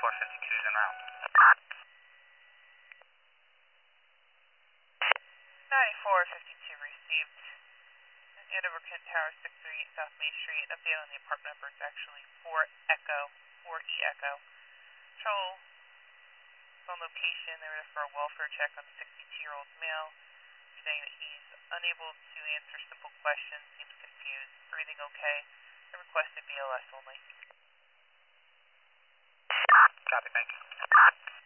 452 is en route. 9452 received. Andover Kent Tower, 638 South Main Street. An update on the apartment number is actually 4E Echo. Patrol on location. They were there for a welfare check on a 62-year-old male, saying that he's unable to answer simple questions, seems confused, breathing okay, and requested BLS only. Copy, thank you.